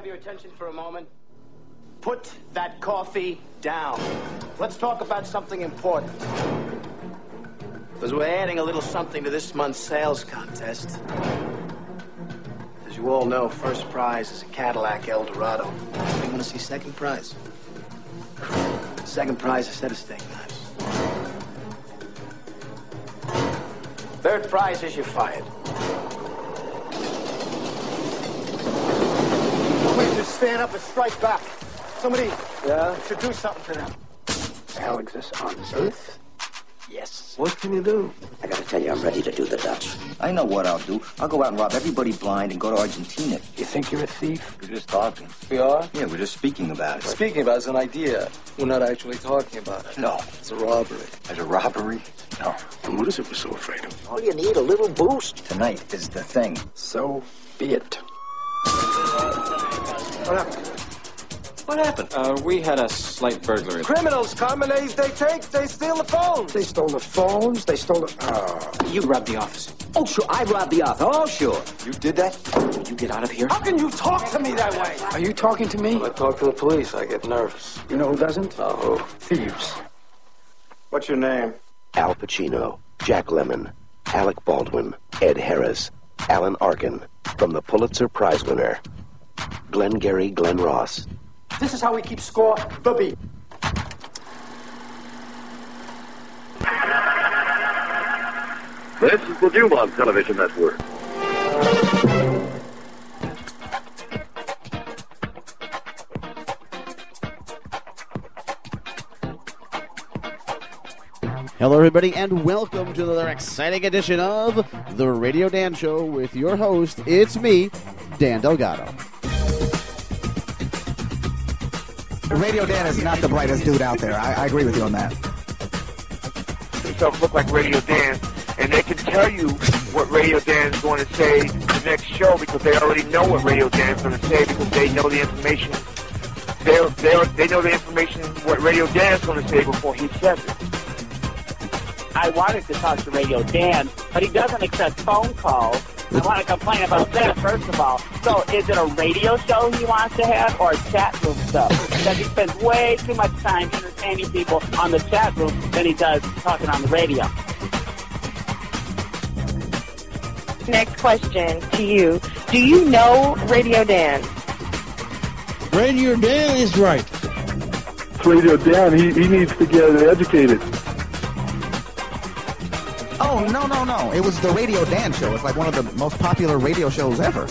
have your attention for a moment? Put that coffee down. Let's talk about something important. Because we're adding a little something to this month's sales contest. As you all know, first prize is a Cadillac Eldorado. You want to see second prize? Second prize is a set of steak knives. Third prize is you're fired. Please just stand up and strike back. Somebody should do something to them. Alex is on Earth? Yes. What can you do? I gotta tell you, I'm ready to do the Dutch. I know what I'll do. I'll go out and rob everybody blind and go to Argentina. You think you're a thief? We're just talking. We are? Yeah, we're just speaking about it. Speaking about it is an idea. We're not actually talking about it. No. It's a robbery. There's a robbery? No. And what is it we're so afraid of? All you need, a little boost. Tonight is the thing. So be it. What happened? What happened? We had a slight burglary. Criminals come and they steal the phones. They stole the phones. They stole the... You robbed the office. Oh, sure, I robbed the office. Oh, sure. You did that? Did you get out of here? How can you talk to me that way? Are you talking to me? When I talk to the police, I get nervous. You know who doesn't? Oh. Thieves. What's your name? Al Pacino, Jack Lemmon, Alec Baldwin, Ed Harris, Alan Arkin, from the Pulitzer Prize winner, Glengarry Glen Ross. This is how we keep score. The beat. This is the Dumont Television Network. Hello, everybody, and welcome to another exciting edition of The Radio Dan Show with your host, it's me, Dan Delgado. Radio Dan is not the brightest dude out there. I agree with you on that. Yourself look like Radio Dan, and they can tell you what Radio Dan is going to say the next show because they already know what Radio Dan is going to say because they know the information. They know the information what Radio Dan is going to say before he says it. I wanted to talk to Radio Dan, but he doesn't accept phone calls. I want to complain about that, first of all. So is it a radio show he wants to have or a chat room stuff? Because he spends way too much time entertaining people on the chat room than he does talking on the radio. Next question to you. Do you know Radio Dan? Radio Dan is right. Radio Dan, he needs to get educated. Oh, no. It was the Radio Dan Show. It's like one of the most popular radio shows ever.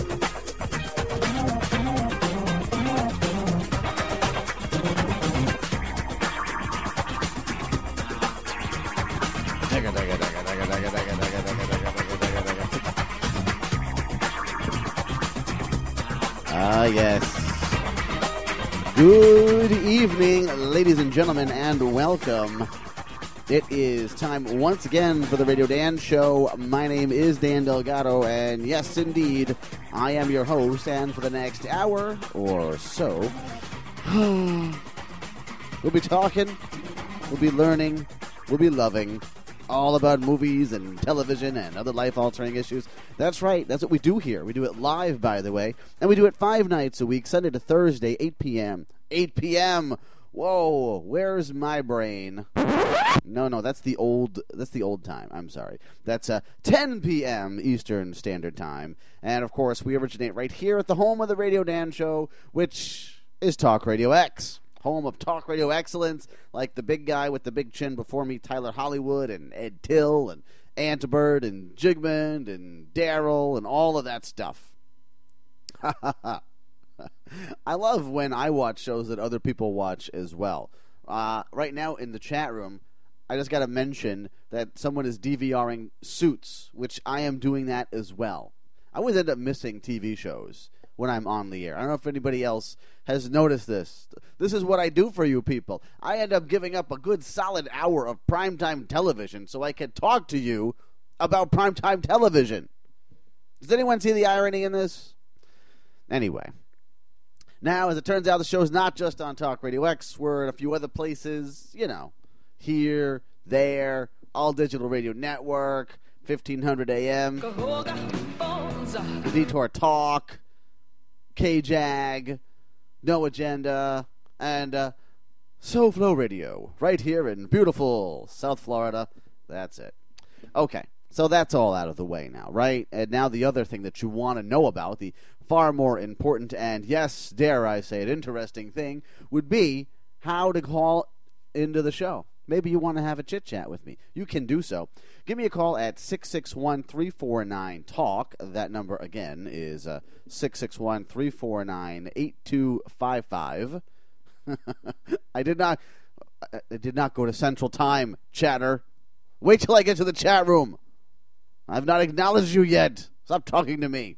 Yes. Good evening, ladies and gentlemen, and welcome. It is time once again for the Radio Dan Show. My name is Dan Delgado, and yes, indeed, I am your host. And for the next hour or so, we'll be talking, we'll be learning, we'll be loving all about movies and television and other life-altering issues. That's right. That's what we do here. We do it live, by the way, and we do it 5 nights a week, Sunday to Thursday, 8 p.m. 8 p.m. Whoa, where's my brain? No, that's the old time. I'm sorry. That's 10 p.m. Eastern Standard Time. And, of course, we originate right here at the home of the Radio Dan Show, which is Talk Radio X. Home of Talk Radio Excellence, like the big guy with the big chin before me, Tyler Hollywood, and Ed Till, and Antibird, and Jigmund, and Daryl, and all of that stuff. I love when I watch shows that other people watch as well. Right now in the chat room, I just got to mention that someone is DVRing Suits, which I am doing that as well. I always end up missing TV shows when I'm on the air. I don't know if anybody else has noticed this. This is what I do for you people. I end up giving up a good solid hour of primetime television so I can talk to you about primetime television. Does anyone see the irony in this? Anyway. Now, as it turns out, the show's not just on Talk Radio X. We're in a few other places, here, there, All Digital Radio Network, 1500 AM, The Detour Talk, KJAG, No Agenda, and SoFlo Radio, right here in beautiful South Florida. That's it. Okay, so that's all out of the way now, right? And now the other thing that you want to know about, the far more important and, yes, dare I say it, interesting thing, would be how to call into the show. Maybe you want to have a chit-chat with me. You can do so. Give me a call at 661-349-TALK. That number, again, is 661-349-8255. I did not go to Central Time, chatter. Wait till I get to the chat room. I've not acknowledged you yet. Stop talking to me.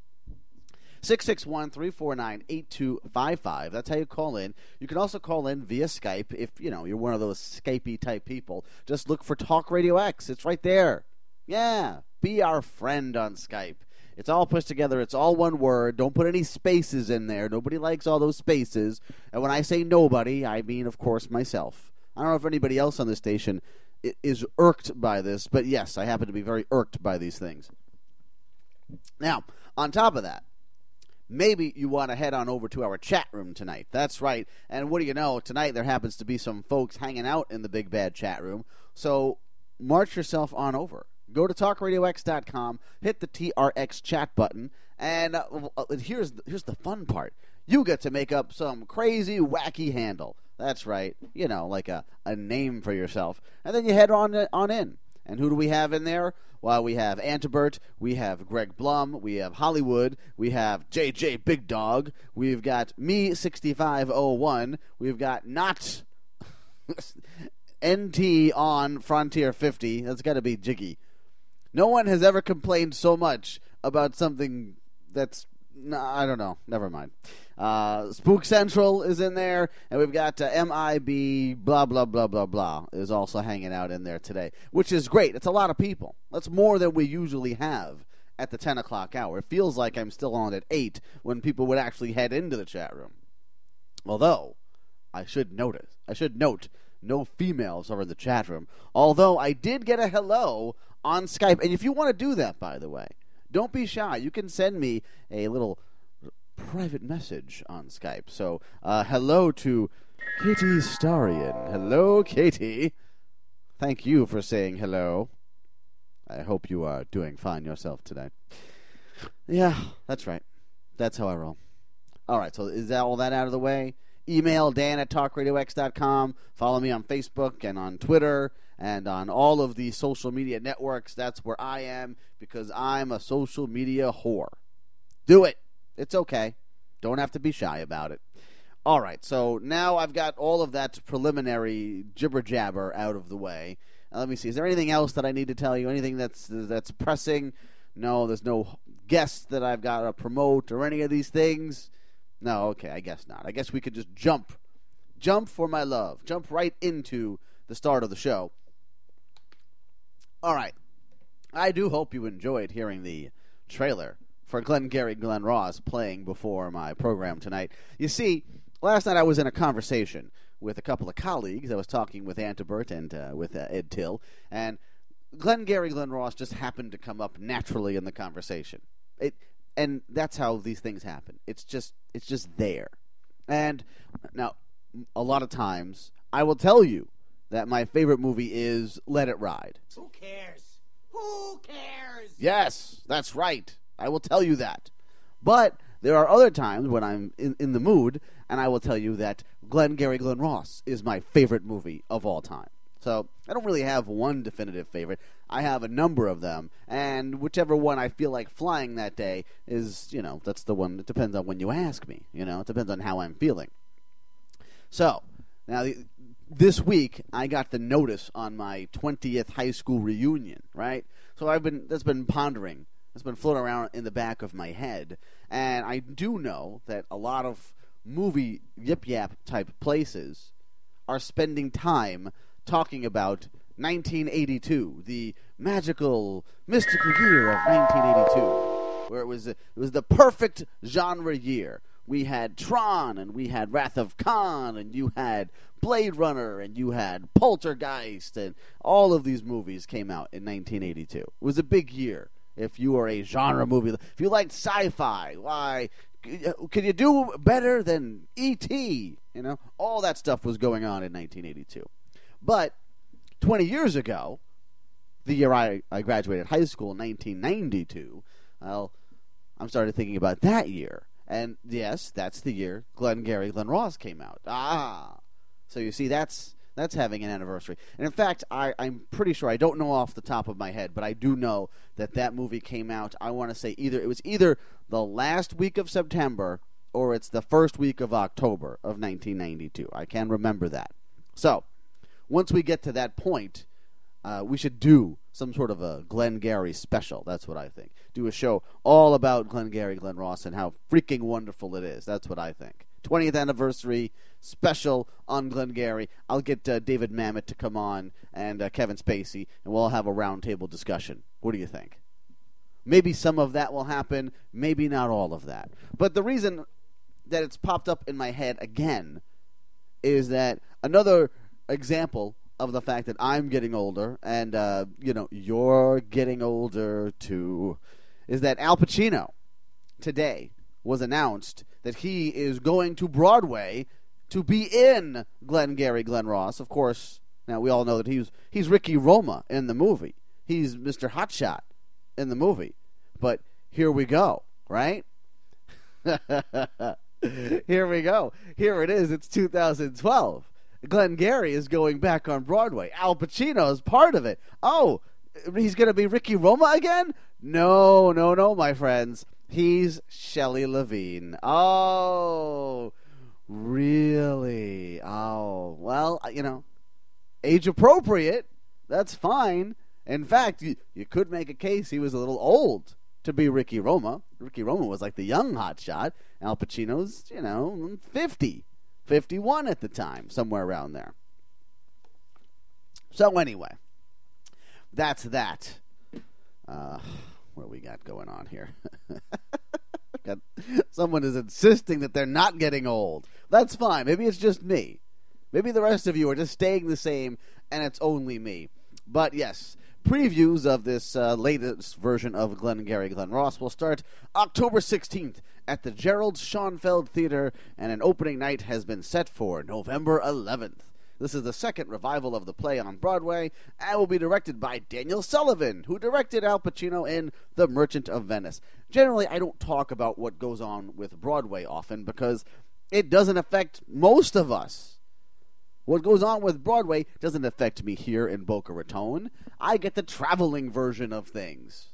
661-349-8255. That's how you call in. You can also call in via Skype if, you're one of those Skypey type people. Just look for Talk Radio X. It's right there. Yeah, be our friend on Skype. It's all pushed together. It's all one word. Don't put any spaces in there. Nobody likes all those spaces. And when I say nobody, I mean, of course, myself. I don't know if anybody else on the station is irked by this, but yes, I happen to be very irked by these things. Now, on top of that, maybe you want to head on over to our chat room tonight. That's right. And what do you know? Tonight there happens to be some folks hanging out in the Big Bad chat room. So march yourself on over. Go to TalkRadioX.com, hit the TRX chat button, and here's the fun part. You get to make up some crazy, wacky handle. That's right. Like a name for yourself. And then you head on in. And who do we have in there? Well, we have Antibert, we have Greg Blum, we have Hollywood, we have JJ Big Dog, we've got me 6501, we've got not NT on Frontier 50. That's got to be Jiggy. No one has ever complained so much about something that's, I don't know, never mind. Spook Central is in there, and we've got MIB, blah, blah, blah, blah, blah, is also hanging out in there today, which is great. It's a lot of people. That's more than we usually have at the 10 o'clock hour. It feels like I'm still on at 8 when people would actually head into the chat room. Although, I should note, no females are in the chat room. Although, I did get a hello on Skype, and if you want to do that, by the way, don't be shy. You can send me a little private message on Skype. So, hello to Katie Starian. Hello, Katie. Thank you for saying hello. I hope you are doing fine yourself today. Yeah, that's right. That's how I roll. All right, so is that all that out of the way? Email Dan@TalkRadioX.com. Follow me on Facebook and on Twitter and on all of the social media networks. That's where I am because I'm a social media whore. Do it. It's okay. Don't have to be shy about it. All right, so now I've got all of that preliminary jibber-jabber out of the way. Now, let me see. Is there anything else that I need to tell you? Anything that's pressing? No, there's no guests that I've got to promote or any of these things? No, okay, I guess not. I guess we could just jump for my love. Jump right into the start of the show. All right. I do hope you enjoyed hearing the trailer for Glengarry Glen Ross playing before my program tonight. You see, last night I was in a conversation with a couple of colleagues. I was talking with Antibert and with Ed Till, and Glengarry Glen Ross just happened to come up naturally in the conversation. And that's how these things happen. It's just there. And now, a lot of times, I will tell you that my favorite movie is Let It Ride. Who cares? Who cares? Yes, that's right. I will tell you that. But there are other times when I'm in the mood, and I will tell you that Glengarry Glen Ross is my favorite movie of all time. So I don't really have one definitive favorite. I have a number of them, and whichever one I feel like flying that day is, that's the one. It depends on when you ask me. It depends on how I'm feeling. So, now this week I got the notice on my 20th high school reunion, right? So that's been pondering. It's been floating around in the back of my head, and I do know that a lot of movie yip-yap type places are spending time talking about 1982, the mystical year of 1982, where it was the perfect genre year. We had Tron, and we had Wrath of Khan, and you had Blade Runner, and you had Poltergeist, and all of these movies came out in 1982. It was a big year. If you are a genre movie, if you like sci-fi, why, Can you do better than E.T.? You know, all that stuff was going on in 1982. But 20 years ago, the year I graduated high school in 1992, well, I'm started thinking about that year. And yes, that's the year Glengarry Glen Ross came out. So you see, that's having an anniversary. And in fact, I'm pretty sure, I don't know off the top of my head, but I do know that movie came out, I want to say it was either the last week of September or it's the first week of October of 1992. I can remember that. So, once we get to that point, we should do some sort of a Glengarry special. That's what I think. Do a show all about Glengarry Glen Ross and how freaking wonderful it is. That's what I think. 20th anniversary special on Glengarry. I'll get David Mamet to come on and Kevin Spacey, and we'll have a roundtable discussion. What do you think? Maybe some of that will happen, maybe not all of that. But the reason that it's popped up in my head again is that another example of the fact that I'm getting older and, you're getting older too, is that Al Pacino today was announced that he is going to Broadway to be in Glengarry Glen Ross. Of course, now we all know that he's Ricky Roma in the movie. He's Mr. Hotshot in the movie. But here we go, right? Here we go. Here it is. It's 2012. Glengarry is going back on Broadway. Al Pacino is part of it. Oh, he's going to be Ricky Roma again? No, my friends. He's Shelley Levine. Oh, really? Oh, well, age appropriate. That's fine. In fact, you could make a case he was a little old to be Ricky Roma. Ricky Roma was like the young hotshot. Al Pacino's, 50. 51 at the time, somewhere around there. So anyway, that's that. What do we got going on here? Someone is insisting that they're not getting old. That's fine. Maybe it's just me. Maybe the rest of you are just staying the same, and it's only me. But yes, previews of this latest version of Glengarry Glen Ross will start October 16th at the Gerald Schoenfeld Theater, and an opening night has been set for November 11th. This is the second revival of the play on Broadway, and will be directed by Daniel Sullivan, who directed Al Pacino in The Merchant of Venice. Generally, I don't talk about what goes on with Broadway often because it doesn't affect most of us. What goes on with Broadway doesn't affect me here in Boca Raton. I get the traveling version of things.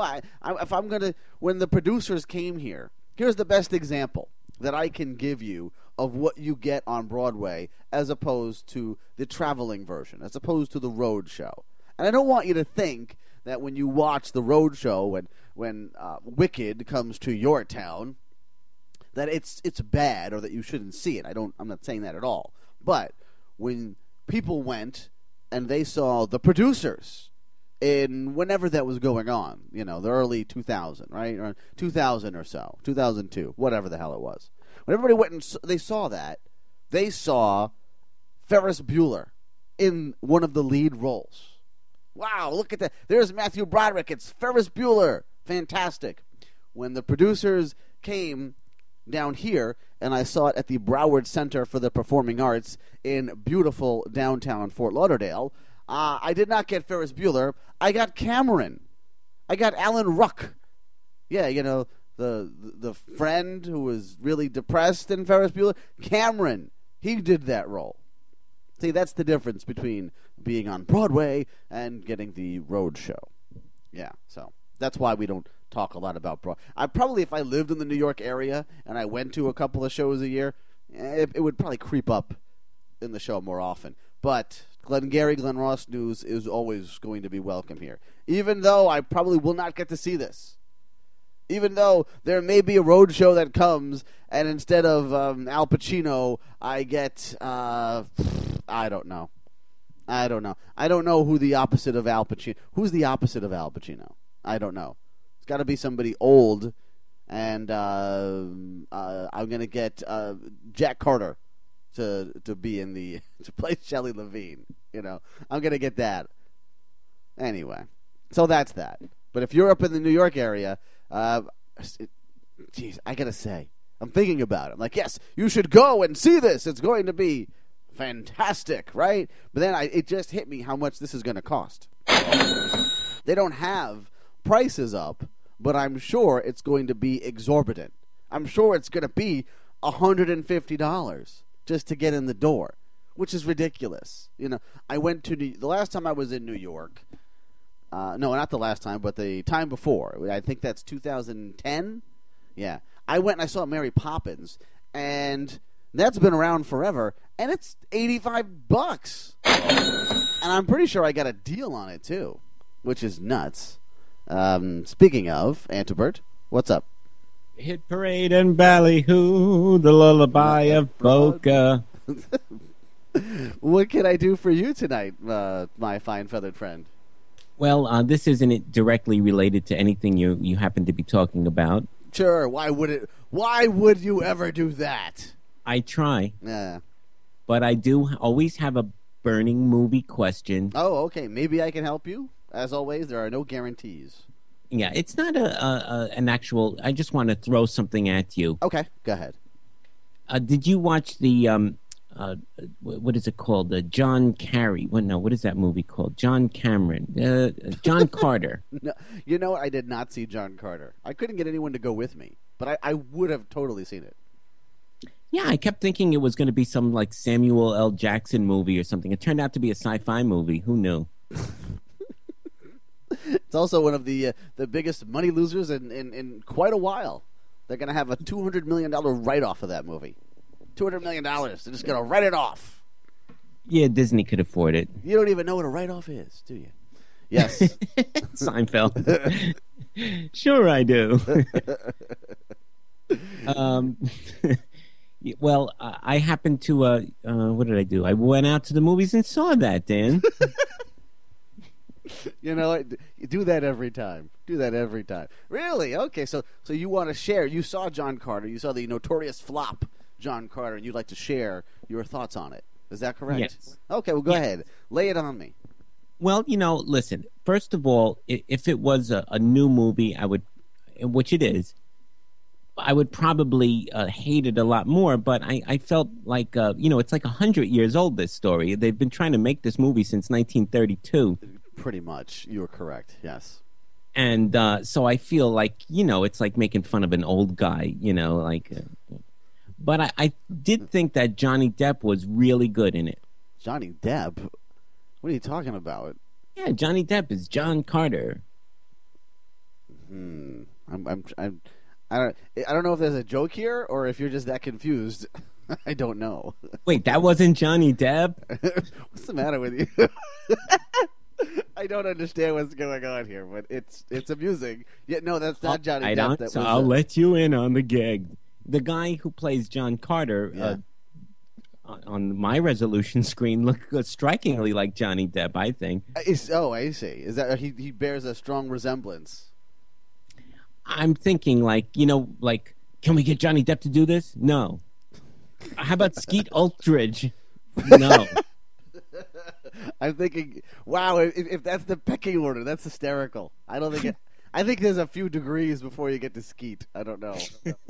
When the producers came here, here's the best example that I can give you of what you get on Broadway as opposed to the traveling version, as opposed to the road show. And I don't want you to think that when you watch the road show, when Wicked comes to your town, that it's bad or that you shouldn't see it. I'm not saying that at all. But when people went and they saw the producers in whenever that was going on, the early 2000, right? Or 2000 or so, 2002, whatever the hell it was. When everybody went and they saw that, they saw Ferris Bueller in one of the lead roles. Wow, look at that. There's Matthew Broderick. It's Ferris Bueller. Fantastic. When the producers came down here, and I saw it at the Broward Center for the Performing Arts in beautiful downtown Fort Lauderdale, I did not get Ferris Bueller. I got Cameron. I got Alan Ruck. Yeah, the friend who was really depressed in Ferris Bueller. Cameron. He did that role. See, that's the difference between being on Broadway and getting the road show. Yeah, so that's why we don't talk a lot about Broadway. If I lived in the New York area and I went to a couple of shows a year, it would probably creep up in the show more often. But Glengarry Glen Ross news is always going to be welcome here. Even though I probably will not get to see this. Even though there may be a road show that comes, and instead of Al Pacino, I get, I don't know. I don't know who the opposite of Al Pacino. Who's the opposite of Al Pacino? I don't know. It's got to be somebody old, and I'm going to get Jack Carter to be in to play Shelley Levine. I'm going to get that. Anyway, so that's that. But if you're up in the New York area, geez, I got to say, I'm thinking about it. I'm like, yes, you should go and see this. It's going to be fantastic, right? But then it just hit me how much this is going to cost. They don't have prices up, but I'm sure it's going to be exorbitant. I'm sure it's going to be $150 just to get in the door, which is ridiculous. You know, I went to the last time I was in New York. No, not the last time, but the time before. I think that's 2010. Yeah, I went and I saw Mary Poppins, and that's been around forever, and it's $85. And I'm pretty sure I got a deal on it too, which is nuts. Speaking of, Antibert, what's up? Hit parade and ballyhoo, the lullaby of Boca. What can I do for you tonight, my fine feathered friend? Well, this isn't directly related to anything you happen to be talking about. Sure. Why would you ever do that? I try. Yeah. But I do always have a burning movie question. Oh, okay. Maybe I can help you. As always, there are no guarantees. Yeah, it's not an actual... I just want to throw something at you. Okay, go ahead. Did you watch the... what is it called? John Carey. What is that movie called? John Cameron. John Carter. No, you know what? I did not see John Carter. I couldn't get anyone to go with me, but I would have totally seen it. Yeah, I kept thinking it was going to be some like Samuel L. Jackson movie or something. It turned out to be a sci-fi movie. Who knew? It's also one of the biggest money losers in quite a while. They're going to have a $200 million write-off of that movie. $200 million. They're just going to write it off. Yeah, Disney could afford it. You don't even know what a write-off is, do you? Yes. Seinfeld. Sure I do. Well, I happened to, what did I do? I went out to the movies and saw that, Dan. You know, you do that every time. Do that every time. Really? Okay, so you want to share. You saw John Carter. You saw the notorious flop John Carter, and you'd like to share your thoughts on it. Is that correct? Yes. Okay, well, go ahead. Lay it on me. Well, listen, first of all, if it was a new movie, I would, which it is, I would probably hate it a lot more, but I felt like, it's like 100 years old, this story. They've been trying to make this movie since 1932. Pretty much. You are correct, yes. And so I feel like, it's like making fun of an old guy, but I did think that Johnny Depp was really good in it. Johnny Depp? What are you talking about? Yeah, Johnny Depp is John Carter. I don't know if there's a joke here or if you're just that confused. I don't know. Wait, that wasn't Johnny Depp? What's the matter with you? I don't understand what's going on here, but it's amusing. Yeah, no, that's not Johnny Depp. So I'll let you in on the gag. The guy who plays John Carter on my resolution screen looked strikingly like Johnny Depp, I think. I see. Is that he bears a strong resemblance? I'm thinking can we get Johnny Depp to do this? No. How about Skeet Ulrich? No. I'm thinking, wow, if that's the pecking order, that's hysterical. I don't think I think there's a few degrees before you get to Skeet. I don't know.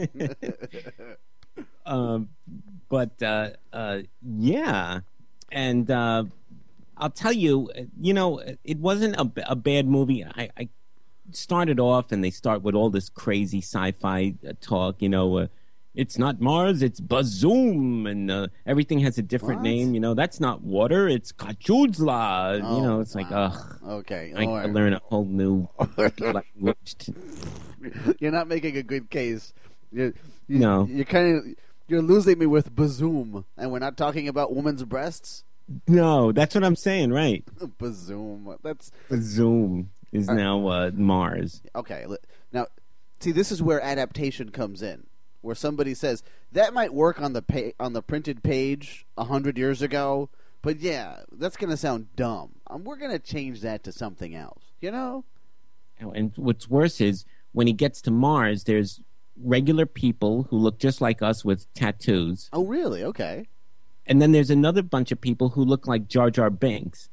Yeah. And I'll tell you, it wasn't a bad movie. I started off, and they start with all this crazy sci-fi talk, it's not Mars, it's Bazoom, and everything has a different name. That's not water, it's Kachuzla. It's like, ugh. Okay. I learn a whole new language. You're not making a good case. No. You're losing me with Bazoom, and we're not talking about women's breasts? No, that's what I'm saying, right? Bazoom. Bazoom is now Mars. Okay. Now, see, this is where adaptation comes in. Where somebody says that might work on the printed page 100 years ago, but yeah, that's going to sound dumb. We're going to change that to something else, And what's worse is when he gets to Mars, there's regular people who look just like us with tattoos. Oh, really? Okay. And then there's another bunch of people who look like Jar Jar Binks.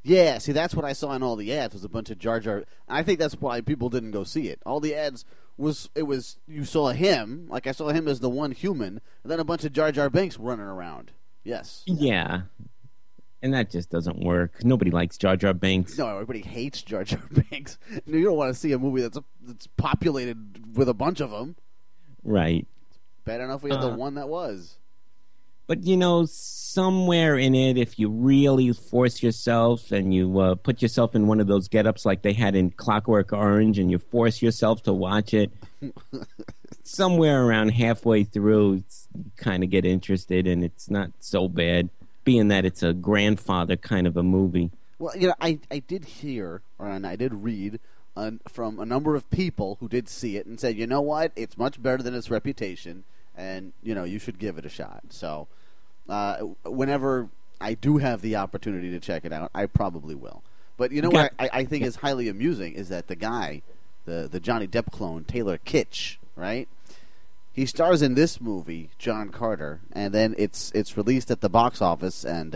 Yeah, see, that's what I saw in all the ads was a bunch of Jar Jar. I think that's why people didn't go see it. All the ads was you saw him, like I saw him as the one human, and then a bunch of Jar Jar Binks running around. Yes. Yeah. And that just doesn't work. Nobody likes Jar Jar Binks. No, everybody hates Jar Jar Binks. You don't want to see a movie that's populated with a bunch of them. Right. Bad enough we had the one that was. But, somewhere in it, if you really force yourself and you put yourself in one of those get-ups like they had in Clockwork Orange and you force yourself to watch it, somewhere around halfway through, you kind of get interested and it's not so bad, being that it's a grandfather kind of a movie. Well, I did hear, and I did read from a number of people who did see it and said, you know what, it's much better than its reputation. And, you should give it a shot. So, whenever I do have the opportunity to check it out, I probably will. But what I think is highly amusing is that the guy, the Johnny Depp clone, Taylor Kitsch, right? He stars in this movie, John Carter, and then it's released at the box office, and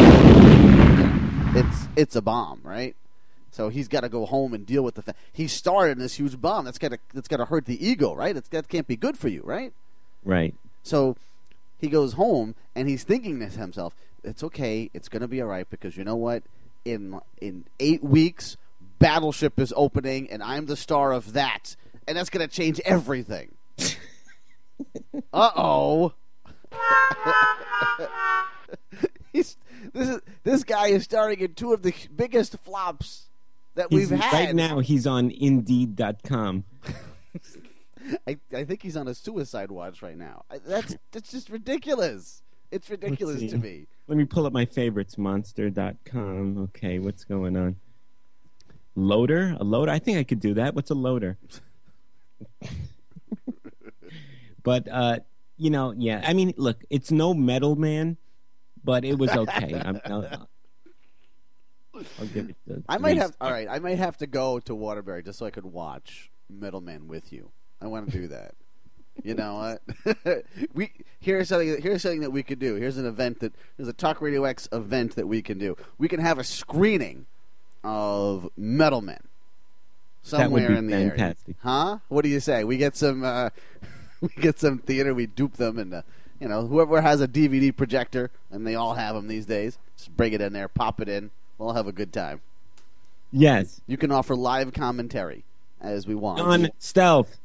it's a bomb, right? So he's got to go home and deal with the fact he starred in this huge bomb. That's got to hurt the ego, right? That can't be good for you, right? Right. So he goes home and he's thinking to himself, it's okay, it's going to be all right because you know what? In 8 weeks, Battleship is opening and I'm the star of that. And that's going to change everything. Uh-oh. This guy is starring in two of the biggest flops that we've had. Right now he's on Indeed.com. I think he's on a suicide watch right now. That's just ridiculous. It's ridiculous to me. Let me pull up my favorites, Monster.com. Okay, what's going on? Loader? A loader? I think I could do that. What's a loader? But, yeah. I mean, look, it's no Metal Man, but it was okay. I'll give it the I might have to go to Waterbury just so I could watch Metal Man with you. I want to do that. You know what? Here's something that we could do. There's a Talk Radio X event that we can do. We can have a screening of Metal Men somewhere in the fantastic. area. Huh? What do you say? We get some theater. We dupe them, and whoever has a DVD projector, and they all have them these days, just bring it in there, pop it in. We'll have a good time. Yes. You can offer live commentary as we want. On stealth.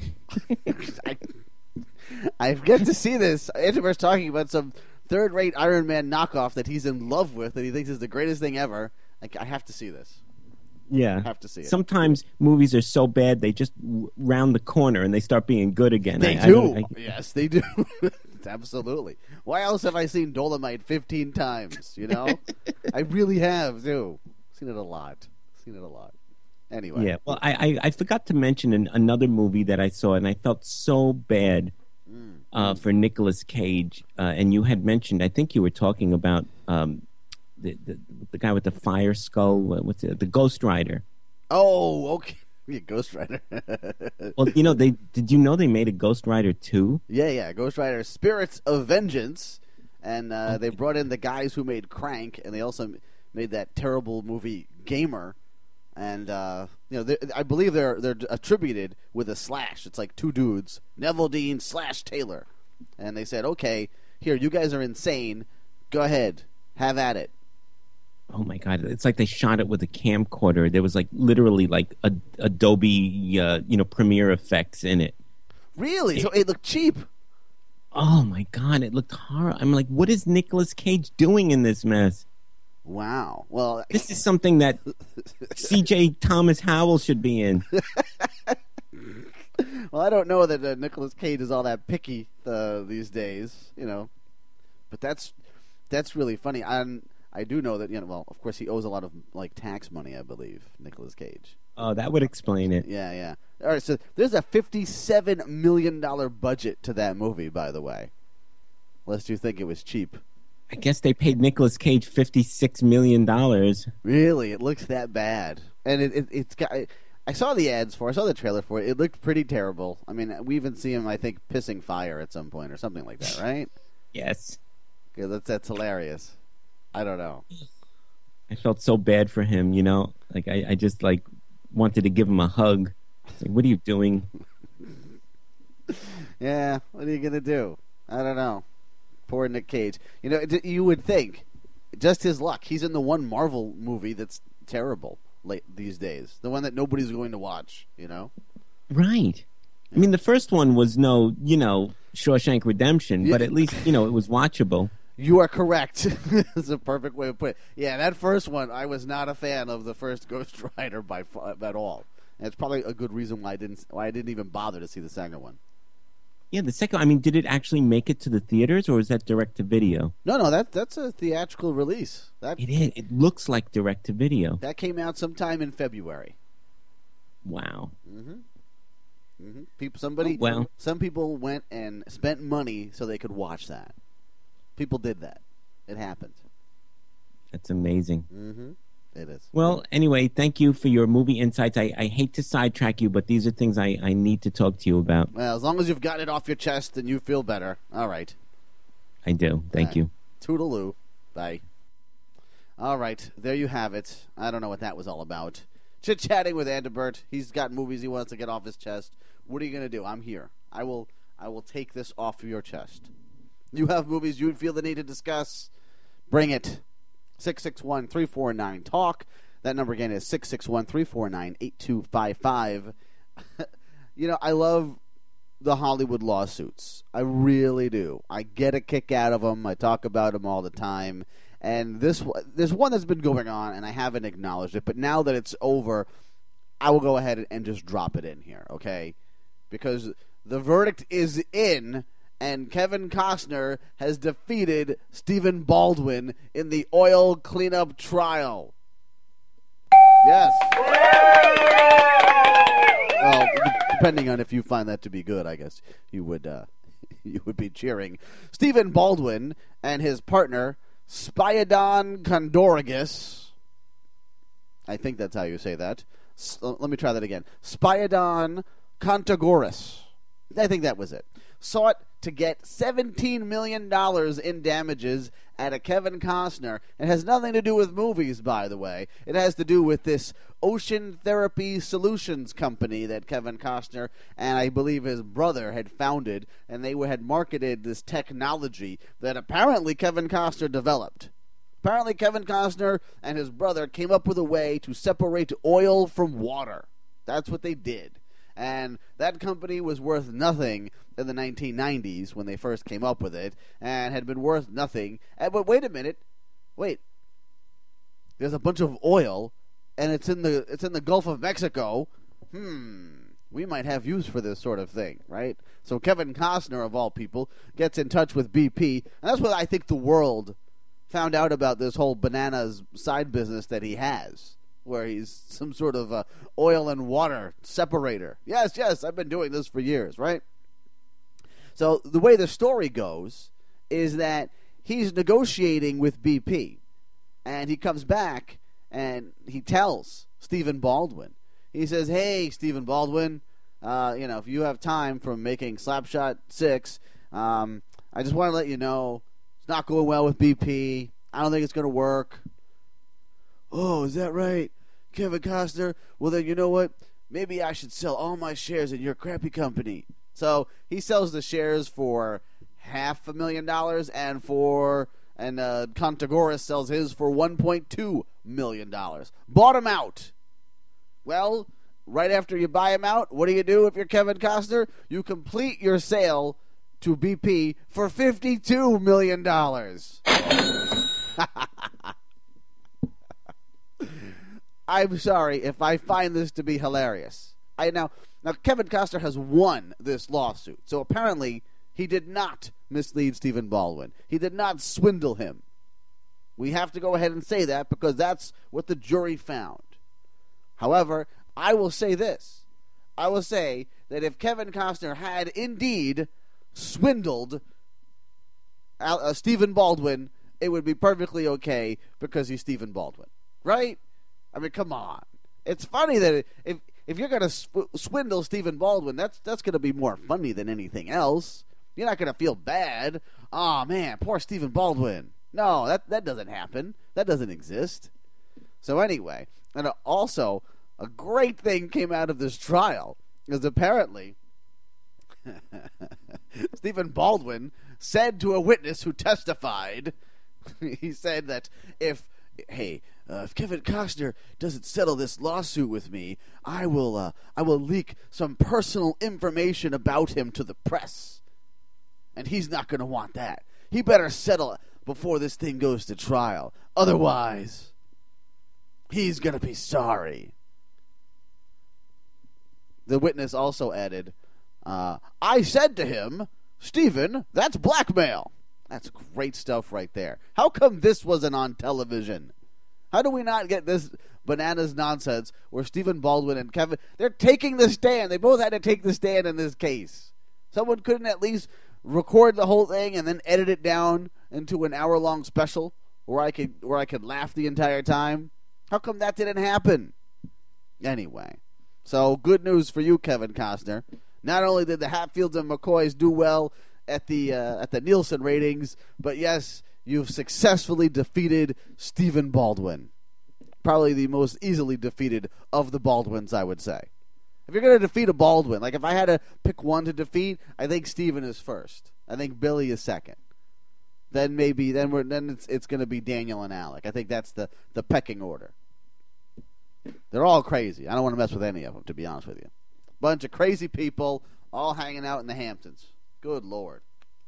I've got to see this. Edgeworth's talking about some third-rate Iron Man knockoff that he's in love with, that he thinks is the greatest thing ever. I have to see this. Yeah. I have to see it. Sometimes movies are so bad they just round the corner and they start being good again. They do. Yes, they do. Absolutely. Why else have I seen Dolomite 15 times, I really have, too. Seen it a lot. Anyway. Yeah, well, I forgot to mention another movie that I saw, and I felt so bad for Nicolas Cage. And you had mentioned, I think you were talking about the guy with the fire skull. What's it? The Ghost Rider. Oh, okay. Yeah, Ghost Rider. Well, did you know they made a Ghost Rider 2? Yeah. Ghost Rider Spirits of Vengeance. And they brought in the guys who made Crank, and they also made that terrible movie Gamer. And I believe they're attributed with a slash. It's like two dudes, Neville Dean / Taylor, and they said, "Okay, here, you guys are insane. Go ahead, have at it." Oh my God! It's like they shot it with a camcorder. There was literally Adobe, Premiere effects in it. Really? So it looked cheap. Oh my God! It looked horrible. I'm like, what is Nicolas Cage doing in this mess? Wow. Well, this is something that C.J. Thomas Howell should be in. Well, I don't know that Nicolas Cage is all that picky these days, But that's really funny. I do know that of course he owes a lot of tax money, I believe, Nicolas Cage. Oh, that would explain it. Yeah. All right, so there's a $57 million budget to that movie, by the way. Lest you think it was cheap. I guess they paid Nicolas Cage $56 million. Really? It looks that bad. And it's got... I saw the trailer for it. It looked pretty terrible. I mean, we even see him, I think, pissing fire at some point or something like that, right? Yes. Okay, that's hilarious. I don't know. I felt so bad for him, you know. Like I just like wanted to give him a hug. It's like, what are you doing? Yeah, what are you gonna do? I don't know. Poor Nick Cage. You know, you would think, just his luck. He's in the one Marvel movie that's terrible late these days. The one that nobody's going to watch. You know. Right. I mean, the first one was no, you know, Shawshank Redemption, but at least, you know, it was watchable. You are correct. That's a perfect way to put it. Yeah, that first one, I was not a fan of the first Ghost Rider at all. And it's probably a good reason why I didn't even bother to see the second one. Yeah, the second. I mean, did it actually make it to the theaters, or is that direct to video? No, that's a theatrical release. It is. It looks like direct to video. That came out sometime in February. Wow. Some people went and spent money so they could watch that. People did that. It happened. That's amazing. It is. Well, anyway, thank you for your movie insights. I hate to sidetrack you, but these are things I need to talk to you about. Well, as long as you've gotten it off your chest and you feel better. All right. I do. Thank you. Toodaloo. Bye. All right. There you have it. I don't know what that was all about. Chit-chatting with Andebert. He's got movies he wants to get off his chest. What are you going to do? I'm here. I will take this off of your chest. You have movies you feel the need to discuss. Bring it. 661-349-TALK. That number again is 661-349-8255. You know, I love the Hollywood lawsuits. I really do. I get a kick out of them. I talk about them all the time. And there's one that's been going on, and I haven't acknowledged it. But now that it's over, I will go ahead and just drop it in here, okay? Because the verdict is in, and Kevin Costner has defeated Stephen Baldwin in the oil cleanup trial. Yes. Well, depending on if you find that to be good, I guess you would be cheering. Stephen Baldwin and his partner, Spiridon Kondoragis. I think that's how you say that. Let me try that again. Spiridon Kondoragis. I think that was it. Sought to get $17 million in damages out of Kevin Costner. It has nothing to do with movies, by the way. It has to do with this Ocean Therapy Solutions company that Kevin Costner and I believe his brother had founded, and they had marketed this technology that apparently Kevin Costner developed. Apparently Kevin Costner and his brother came up with a way to separate oil from water. That's what they did. And that company was worth nothing in the 1990s when they first came up with it, and had been worth nothing. But wait a minute. Wait. There's a bunch of oil, and it's in the Gulf of Mexico. We might have use for this sort of thing, right? So Kevin Costner, of all people, gets in touch with BP, and that's what I think the world found out about this whole bananas side business that he has, where he's some sort of oil and water separator. Yes, I've been doing this for years, right? So the way the story goes is that he's negotiating with BP, and he comes back and he tells Stephen Baldwin. He says, "Hey, Stephen Baldwin, if you have time from making Slapshot 6, I just want to let you know it's not going well with BP. I don't think it's going to work." "Oh, is that right, Kevin Costner? Well, then you know what? Maybe I should sell all my shares in your crappy company." So he sells the shares for $500,000, and Kondoragis sells his for $1.2 million. Bought him out. Well, right after you buy him out, what do you do if you're Kevin Costner? You complete your sale to BP for $52 million. I'm sorry if I find this to be hilarious. Now Kevin Costner has won this lawsuit, so apparently he did not mislead Stephen Baldwin. He did not swindle him. We have to go ahead and say that because that's what the jury found. However, I will say this. I will say that if Kevin Costner had indeed swindled Stephen Baldwin, it would be perfectly okay because he's Stephen Baldwin. Right? I mean, come on. It's funny that if you're going to swindle Stephen Baldwin, that's going to be more funny than anything else. You're not going to feel bad. Oh, man, poor Stephen Baldwin. No, that doesn't happen. That doesn't exist. So anyway, and also a great thing came out of this trial is apparently Stephen Baldwin said to a witness who testified, he said that if Kevin Costner doesn't settle this lawsuit with me, I will leak some personal information about him to the press, and he's not going to want that. He better settle before this thing goes to trial. Otherwise, he's going to be sorry. The witness also added, I said to him, Stephen, that's blackmail. That's great stuff right there. How come this wasn't on television? How do we not get this bananas nonsense where Stephen Baldwin and Kevin, they're taking the stand. They both had to take the stand in this case. Someone couldn't at least record the whole thing and then edit it down into an hour-long special where I could laugh the entire time? How come that didn't happen? Anyway, so good news for you, Kevin Costner. Not only did the Hatfields and McCoys do well at the Nielsen ratings, but yes, you've successfully defeated Stephen Baldwin. Probably the most easily defeated of the Baldwins, I would say. If you're going to defeat a Baldwin, like if I had to pick one to defeat, I think Stephen is first. I think Billy is second. Then it's going to be Daniel and Alec. I think that's the pecking order. They're all crazy. I don't want to mess with any of them, to be honest with you. Bunch of crazy people all hanging out in the Hamptons. Good Lord.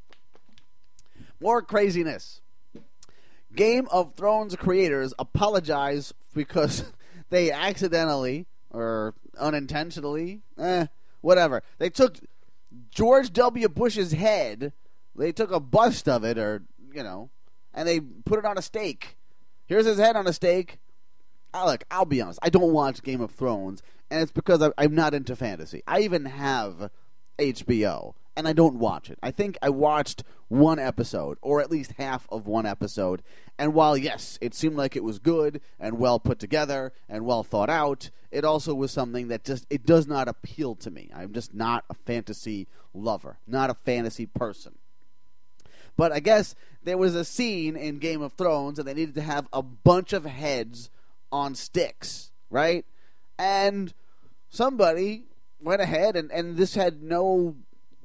More craziness. Game of Thrones creators apologize because they accidentally or unintentionally, whatever. They took George W. Bush's head, they took a bust of it, and they put it on a stake. Here's his head on a stake. Look, I'll be honest. I don't watch Game of Thrones, and it's because I'm not into fantasy. I even have HBO, and I don't watch it. I think I watched one episode, or at least half of one episode, and while, yes, it seemed like it was good and well put together and well thought out, it also was something that it does not appeal to me. I'm just not a fantasy lover, not a fantasy person. But I guess there was a scene in Game of Thrones, and they needed to have a bunch of heads on sticks, right? And somebody went ahead, and this had the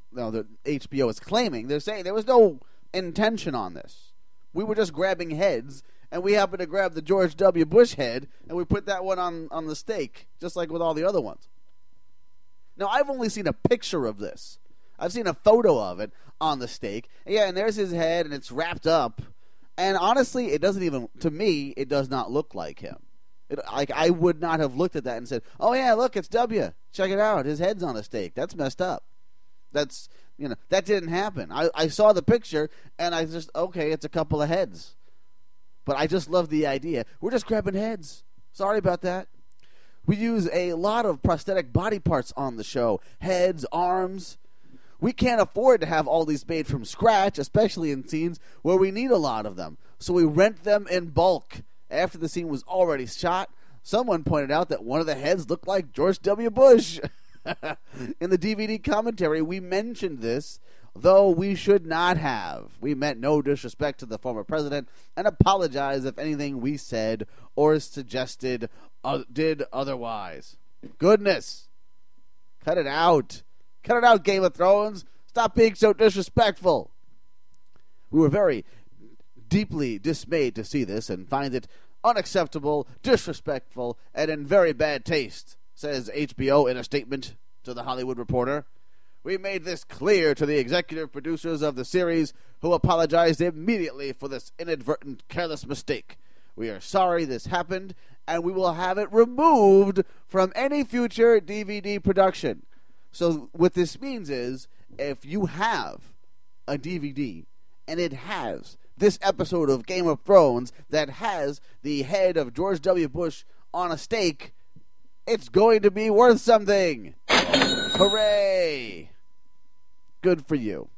HBO is claiming, they're saying there was no intention on this. We were just grabbing heads, and we happened to grab the George W. Bush head, and we put that one on the stake, just like with all the other ones. Now, I've only seen a picture of this. I've seen a photo of it on the stake. Yeah, and there's his head, and it's wrapped up. And honestly, it doesn't even, to me, it does not look like him. I would not have looked at that and said, oh, yeah, look, it's W. Check it out. His head's on a stake. That's messed up. That didn't happen. I saw the picture, and I just, okay, it's a couple of heads. But I just love the idea. We're just grabbing heads. Sorry about that. We use a lot of prosthetic body parts on the show. Heads, arms. We can't afford to have all these made from scratch, especially in scenes where we need a lot of them. So we rent them in bulk. After the scene was already shot, someone pointed out that one of the heads looked like George W. Bush. In the DVD commentary, we mentioned this, though we should not have. We meant no disrespect to the former president and apologize if anything we said or suggested did otherwise. Goodness. Cut it out. Cut it out, Game of Thrones. Stop being so disrespectful. We were very deeply dismayed to see this and find it unacceptable, disrespectful, and in very bad taste, says HBO in a statement to The Hollywood Reporter. We made this clear to the executive producers of the series, who apologized immediately for this inadvertent, careless mistake. We are sorry this happened, and we will have it removed from any future DVD production. So what this means is, if you have a DVD and it has this episode of Game of Thrones that has the head of George W. Bush on a stake, it's going to be worth something. Hooray! Good for you.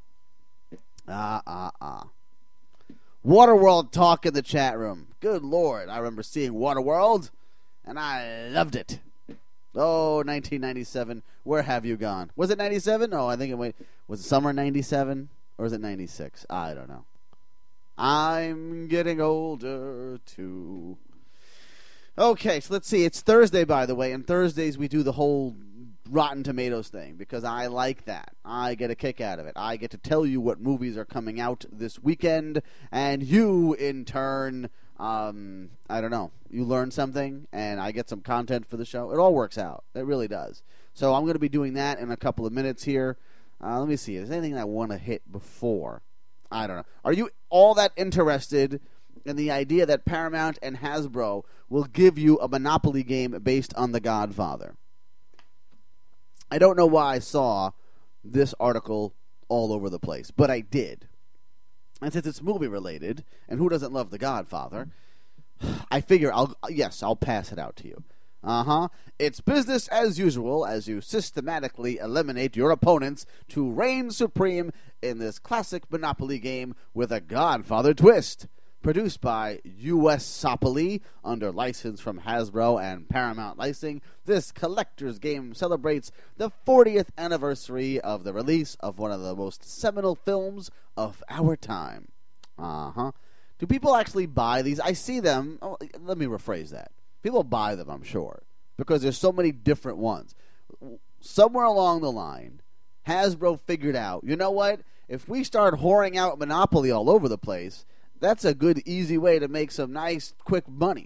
Waterworld talk in the chat room. Good Lord, I remember seeing Waterworld, and I loved it. Oh, 1997. Where have you gone? Was it 97? Oh, I think was it summer 97? Or is it 96? I don't know. I'm getting older, too. Okay, so let's see. It's Thursday, by the way, and Thursdays we do the whole Rotten Tomatoes thing because I like that. I get a kick out of it. I get to tell you what movies are coming out this weekend, and you, in turn, I don't know, you learn something, and I get some content for the show. It all works out. It really does. So I'm going to be doing that in a couple of minutes here. Let me see. Is there anything I want to hit before? I don't know. Are you all that interested in the idea that Paramount and Hasbro will give you a Monopoly game based on The Godfather? I don't know why I saw this article all over the place, but I did. And since it's movie-related, and who doesn't love The Godfather, I figure I'll pass it out to you. It's business as usual as you systematically eliminate your opponents to reign supreme in this classic Monopoly game with a Godfather twist. Produced by USopoly under license from Hasbro and Paramount Licensing, this collector's game celebrates the 40th anniversary of the release of one of the most seminal films of our time. Do people actually buy these? I see them. Oh, let me rephrase that. People buy them, I'm sure, because there's so many different ones. Somewhere along the line, Hasbro figured out, you know what? If we start whoring out Monopoly all over the place, that's a good, easy way to make some nice, quick money.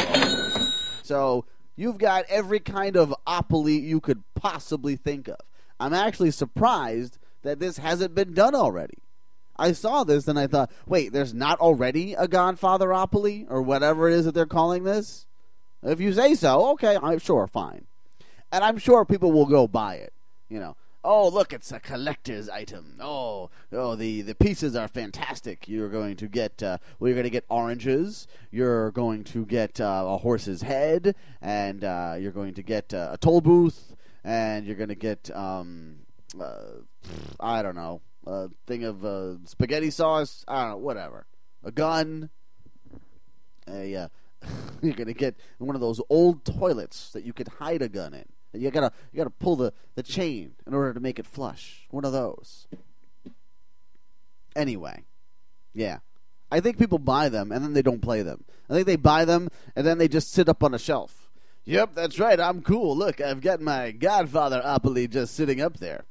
So you've got every kind of opoly you could possibly think of. I'm actually surprised that this hasn't been done already. I saw this and I thought, wait, there's not already a Godfatheropoly or whatever it is that they're calling this? If you say so, okay, I'm sure, fine. And I'm sure people will go buy it, you know. Oh, look, it's a collector's item. Oh, the pieces are fantastic. You're going to get, you're going to get oranges. You're going to get a horse's head, and you're going to get a toll booth, and you're going to get, I don't know, a thing of spaghetti sauce. I don't know, whatever. A gun. You're going to get one of those old toilets that you could hide a gun in. You gotta pull the chain in order to make it flush. One of those. Anyway, yeah. I think people buy them and then they don't play them. I think they buy them and then they just sit up on a shelf. Yep, that's right. I'm cool. Look, I've got my Godfatheropoly just sitting up there.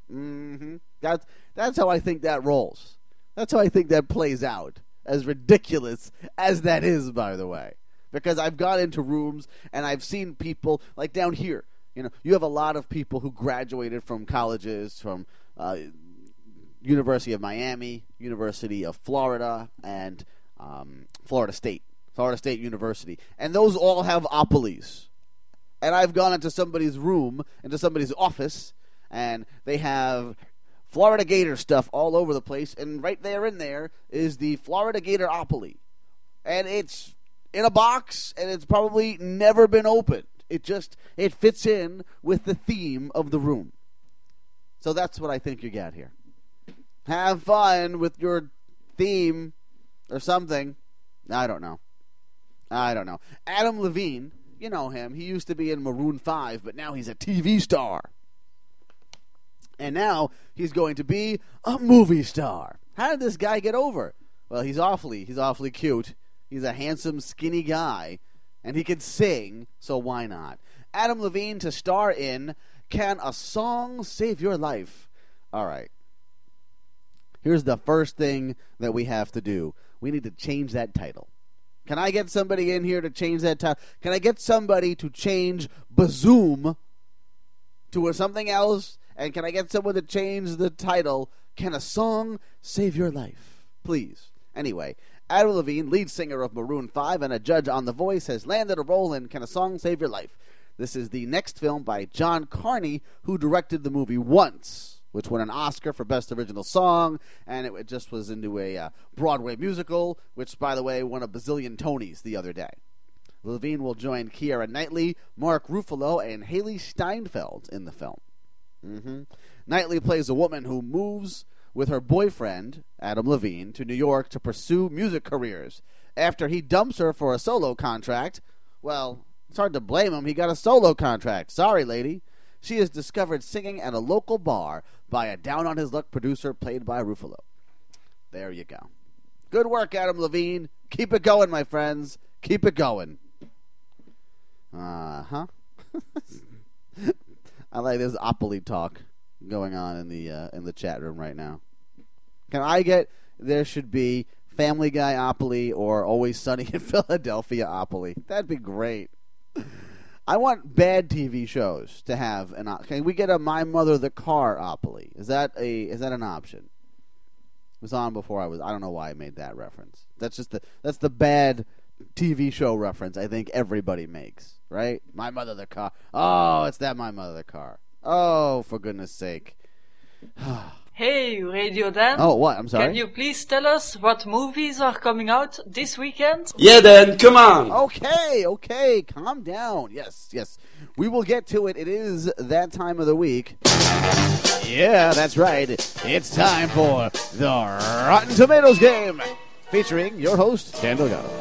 That's how I think that rolls. That's how I think that plays out. As ridiculous as that is, by the way. Because I've gone into rooms and I've seen people, like down here. You know, you have a lot of people who graduated from colleges, from University of Miami, University of Florida, and Florida State University. And those all have opolies. And I've gone into somebody's room, into somebody's office, and they have Florida Gator stuff all over the place. And right there in there is the Florida Gator opoly. And it's in a box, and it's probably never been opened. It fits in with the theme of the room. So that's what I think you got here. Have fun with your theme or something. I don't know. Adam Levine, you know him. He used to be in Maroon 5, but now he's a TV star. And now he's going to be a movie star. How did this guy get over? Well, he's awfully cute. He's a handsome, skinny guy. And he can sing, so why not? Adam Levine to star in Can a Song Save Your Life? All right. Here's the first thing that we have to do. We need to change that title. Can I get somebody in here to change that title? Can I get somebody to change Bazoom to something else? And can I get someone to change the title, Can a Song Save Your Life? Please. Anyway, Adam Levine, lead singer of Maroon 5 and a judge on The Voice, has landed a role in Can a Song Save Your Life? This is the next film by John Carney, who directed the movie Once, which won an Oscar for Best Original Song, and it just was into a Broadway musical, which, by the way, won a bazillion Tonys the other day. Levine will join Keira Knightley, Mark Ruffalo, and Haley Steinfeld in the film. Knightley plays a woman who moves with her boyfriend, Adam Levine, to New York to pursue music careers. After he dumps her for a solo contract, well, it's hard to blame him. He got a solo contract. Sorry, lady. She is discovered singing at a local bar by a down-on-his-luck producer played by Ruffalo. There you go. Good work, Adam Levine. Keep it going, my friends. Keep it going. Uh-huh. I like this Opoly talk going on in the chat room right now. Can I get there should be Family Guy Opoly or Always Sunny in Philadelphia Opoly? That'd be great. I want bad TV shows to have an. Can we get a My Mother the Car Opoly? Is that an option? It was on before I was. I don't know why I made that reference. That's the bad TV show reference I think everybody makes, right? My Mother the Car. Oh, it's that My Mother the Car. Oh, for goodness sake. Hey, Radio Dan. Oh, what? I'm sorry? Can you please tell us what movies are coming out this weekend? Yeah, Dan, come on. Okay, calm down. Yes. We will get to it. It is that time of the week. Yeah, that's right. It's time for the Rotten Tomatoes game, featuring your host, Dan Delgado.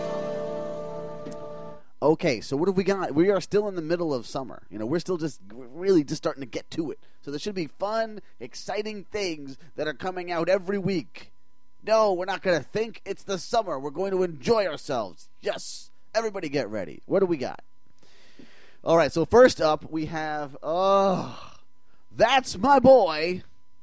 Okay, so what have we got? We are still in the middle of summer. We're really just starting to get to it. So there should be fun, exciting things that are coming out every week. No, we're not going to think. It's the summer. We're going to enjoy ourselves. Yes. Everybody get ready. What do we got? All right, so first up we have, That's My Boy.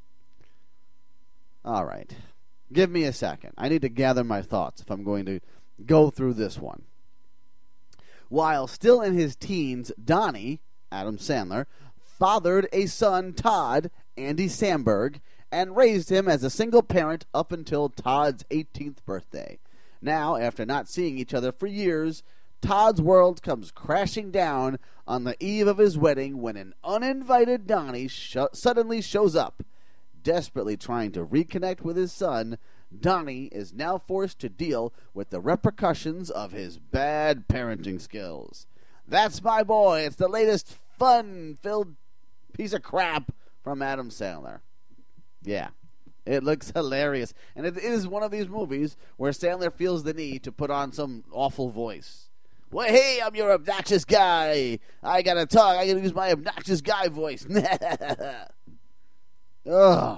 All right. Give me a second. I need to gather my thoughts if I'm going to go through this one. While still in his teens, Donnie, Adam Sandler, fathered a son, Todd, Andy Samberg, and raised him as a single parent up until Todd's 18th birthday. Now, after not seeing each other for years, Todd's world comes crashing down on the eve of his wedding when an uninvited Donnie suddenly shows up. Desperately trying to reconnect with his son, Donnie is now forced to deal with the repercussions of his bad parenting skills. That's My Boy. It's the latest fun-filled piece of crap from Adam Sandler. Yeah, it looks hilarious. And it is one of these movies where Sandler feels the need to put on some awful voice. Well, hey, I'm your obnoxious guy. I gotta talk. I gotta use my obnoxious guy voice. Ugh.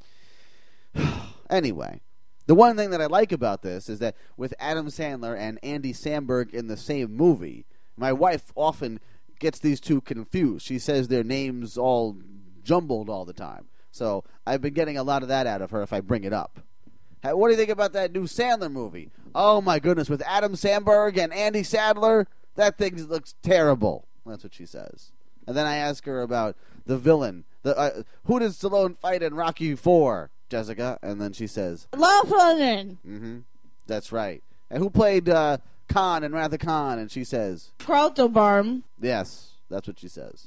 Anyway. The one thing that I like about this is that with Adam Sandler and Andy Samberg in the same movie, my wife often gets these two confused. She says their names all jumbled all the time. So I've been getting a lot of that out of her if I bring it up. What do you think about that new Sandler movie? Oh, my goodness, with Adam Samberg and Andy Sadler? That thing looks terrible. That's what she says. And then I ask her about the villain. Who did Stallone fight in Rocky IV? Jessica, and then she says, Laughlin. Mm-hmm. That's right. And who played Khan in Wrath of Khan? And she says, Krautobarm. Yes, that's what she says.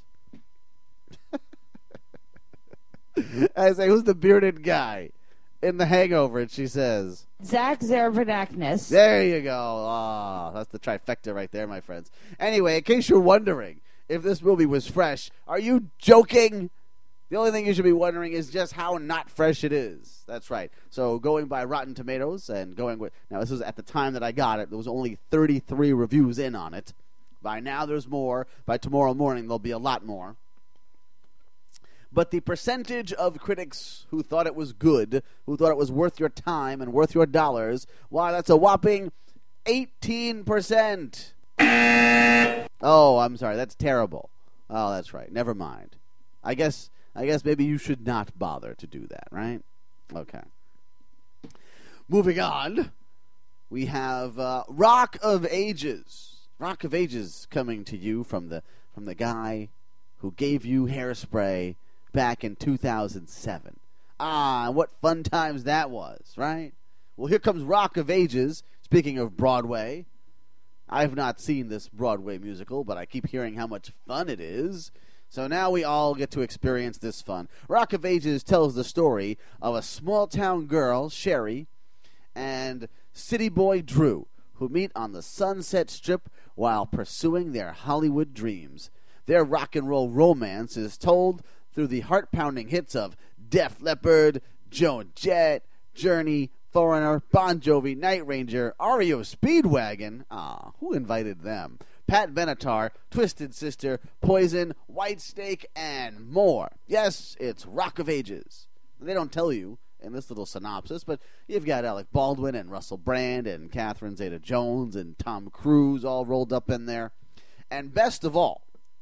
I say, who's the bearded guy in The Hangover? And she says, Zach Galifianakis. There you go. Ah, that's the trifecta right there, my friends. Anyway, in case you're wondering if this movie was fresh, are you joking? The only thing you should be wondering is just how not fresh it is. That's right. So going by Rotten Tomatoes and going with... Now, this was at the time that I got it. There was only 33 reviews in on it. By now, there's more. By tomorrow morning, there'll be a lot more. But the percentage of critics who thought it was good, who thought it was worth your time and worth your dollars, why, that's a whopping 18%. Oh, I'm sorry. That's terrible. Oh, that's right. Never mind. I guess maybe you should not bother to do that, right? Okay. Moving on, we have Rock of Ages. Rock of Ages coming to you from the guy who gave you Hairspray back in 2007. Ah, what fun times that was, right? Well, here comes Rock of Ages. Speaking of Broadway, I've not seen this Broadway musical, but I keep hearing how much fun it is. So now we all get to experience this fun. Rock of Ages tells the story of a small-town girl, Sherry, and city boy, Drew, who meet on the Sunset Strip while pursuing their Hollywood dreams. Their rock and roll romance is told through the heart-pounding hits of Def Leppard, Joan Jett, Journey, Foreigner, Bon Jovi, Night Ranger, REO Speedwagon. Ah, who invited them? Pat Benatar, Twisted Sister, Poison, Whitesnake, and more. Yes, it's Rock of Ages. They don't tell you in this little synopsis, but you've got Alec Baldwin and Russell Brand and Catherine Zeta-Jones and Tom Cruise all rolled up in there. And best of all,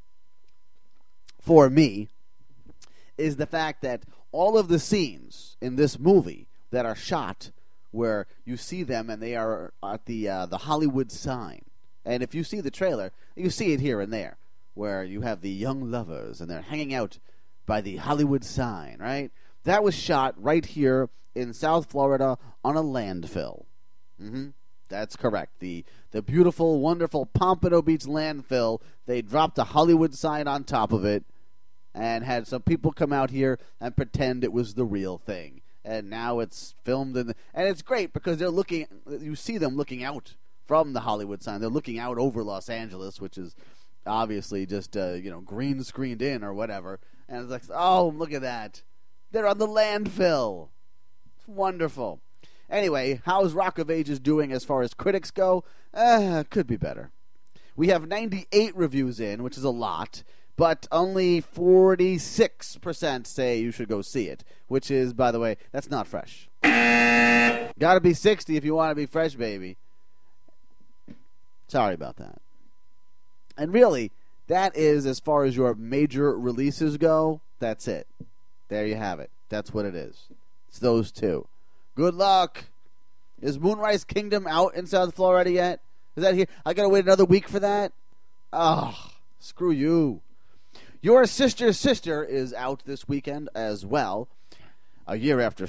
for me, is the fact that all of the scenes in this movie that are shot where you see them and they are at the Hollywood sign. And if you see the trailer, you see it here and there, where you have the young lovers and they're hanging out by the Hollywood sign, right? That was shot right here in South Florida on a landfill. That's correct. The beautiful, wonderful Pompano Beach landfill, they dropped a Hollywood sign on top of it and had some people come out here and pretend it was the real thing. And now it's filmed, and it's great because they're looking, you see them looking out from the Hollywood sign. They're looking out over Los Angeles, which is obviously just, green screened in or whatever. And it's like, oh, look at that. They're on the landfill. It's wonderful. Anyway, how's Rock of Ages doing as far as critics go? Could be better. We have 98 reviews in, which is a lot, but only 46% say you should go see it, which is, by the way, that's not fresh. Gotta be 60 if you want to be fresh, baby. Sorry about that. And really, that is, as far as your major releases go, that's it. There you have it. That's what it is. It's those two. Good luck. Is Moonrise Kingdom out in South Florida yet? Is that here? I gotta wait another week for that? Oh, screw you. Your Sister's Sister is out this weekend as well. A year after